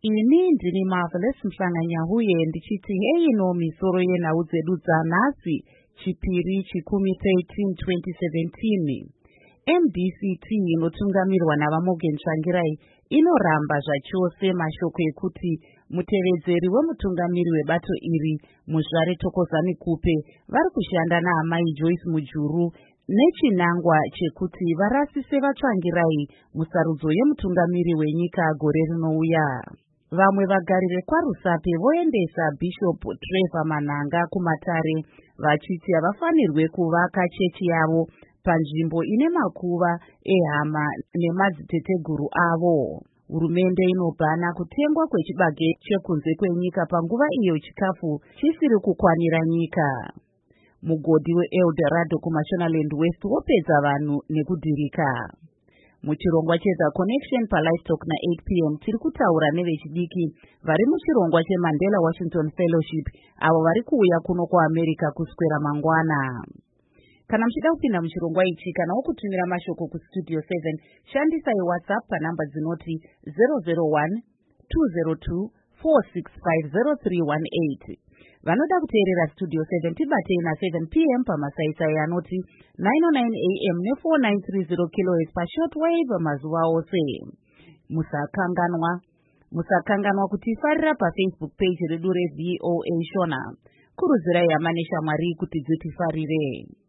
Ini ndini Marvelous Mhlanganyahuye ndichiti heino misoro yenhau dzedu dzanhasi chipiri chikumi 13 2017. MDCT inotungamirwa navaMorgan Tsvangirai inoramba zvachose mashoko ekuti mutevedzeri wemutungamiri webato iri Muzvare Thokozani Kupe vari kushanda naamai Joyce Mujuru nechinangwa chekuti varasise vaTsvangirai musarudzo yemutungamiri wenyika gore rinouya. Vamwe vagari vekwaRusape voendesa Bishop Trevor Manhanga kumatare vachiti havafanirwe kuvaka chechi yavo panzvimbo ine makuva ehama nemadziteteguru avo. Hurumende inobhana kutengwa kwechibage chekunze kwenyika panguva iyo chikafu chisiri kukwanira nyika. Mugodhi weEldorado kuMashonaland West wopedza vanhu nekudhirika. Muchirongwa cheThe Connection paLivetalk na8 p.m. tiri kutaura nevechidiki vari muchirongwa cheMandela Washington Fellowship avo vari kuuya kuno kuAmerica kuswera mangwana. Kana muchida kupinda muchirongwa ichi kana wokutumira mashoko kustudio 7 shandisai WhatsApp panhamba dzinoti 001 202 465 0318. Vanoda kuteerera studio 7 tibatei na7 p.m. pamasaisai anoti 909 a.m. ne4930 kHz pashortwave mazuva ose. Musakanganwa kutifarira paFacebook page redu reVOA Shona. Kurudzirai hama neshamwari kuti dzitifarire.